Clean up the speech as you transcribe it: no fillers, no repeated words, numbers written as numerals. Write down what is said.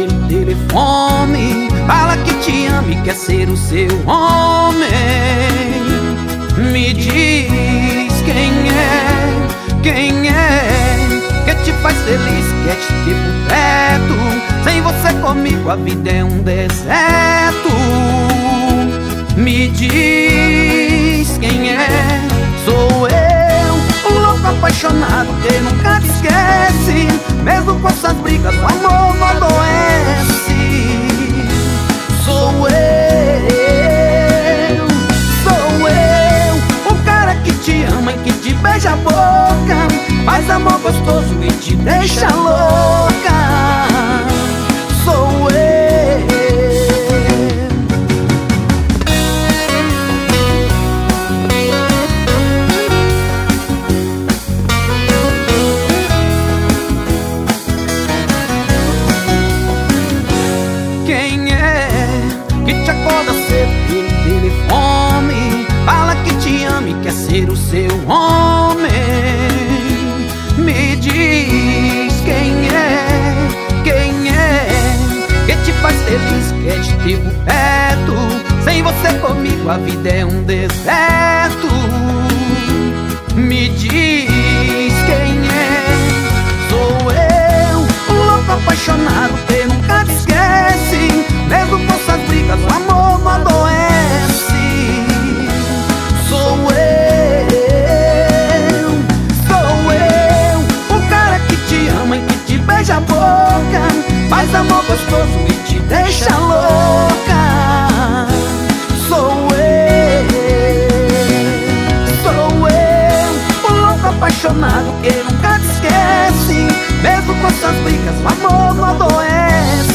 pelo telefone, fala que te ama e quer ser o seu homem. Me diz quem é que te faz feliz, quer te ter por perto. Sem você comigo a vida é um deserto. Me diz quem é. Sou eu, o louco apaixonado que nunca te esquece. Mesmo com essas brigas, o amor não adoece. Sou eu, o cara que te ama e que te beija a boca, faz amor gostoso e te deixa louca. Sou eu. Quem é que te acorda cedo pelo telefone, fala que te ama e quer ser o seu homem? Me diz quem é que te faz feliz, quer te ter por perto. Sem você comigo a vida é um deserto. Me diz quem é. Sou eu, o louco apaixonado que nunca te esquece. Mesmo com essas brigas, o amor não adoece. Sou eu, o cara que te ama e que te beija a boca, faz amor gostoso e te deixa louca. Sou eu, o louco apaixonado que nunca te esquece. Mesmo com essas brigas, o amor não adoece.